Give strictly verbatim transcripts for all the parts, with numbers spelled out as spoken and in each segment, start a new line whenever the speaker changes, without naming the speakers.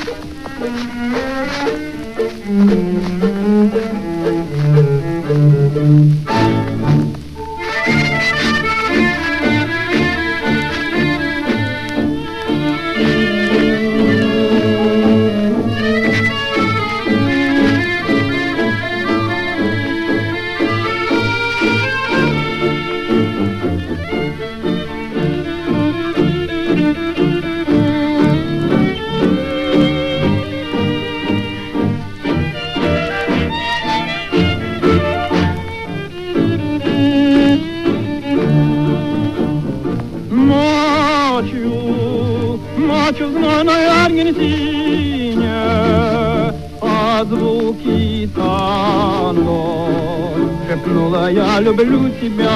Ночью в знойной Аргентине под звуки танго шепнула: я люблю тебя.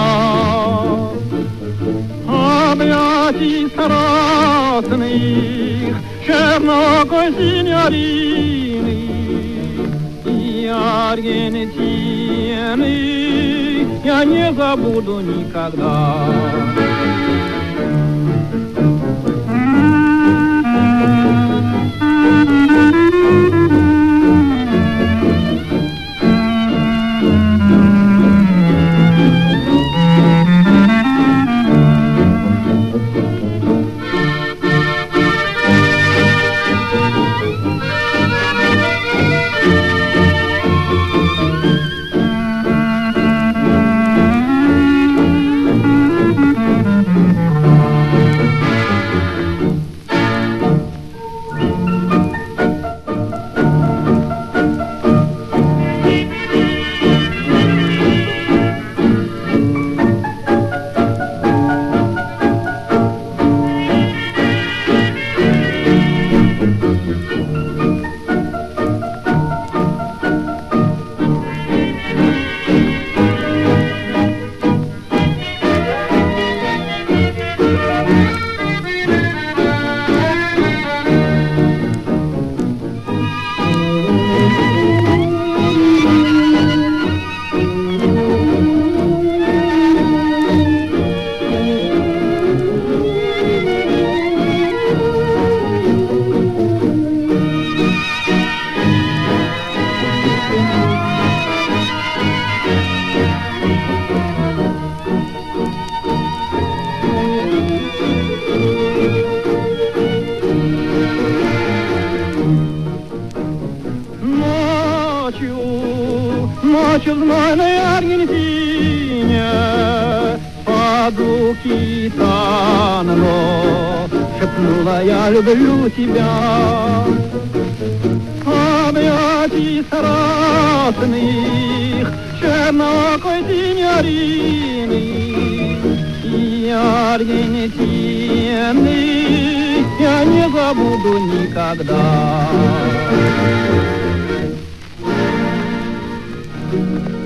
Объятий страстных чернокой синьорины и Аргентины я не забуду никогда. Ночью в знойной Аргентине под звуки танго шепнула: я люблю тебя. Объятий страстных чернокой синьорины и Аргентины я не забуду никогда. Thank you.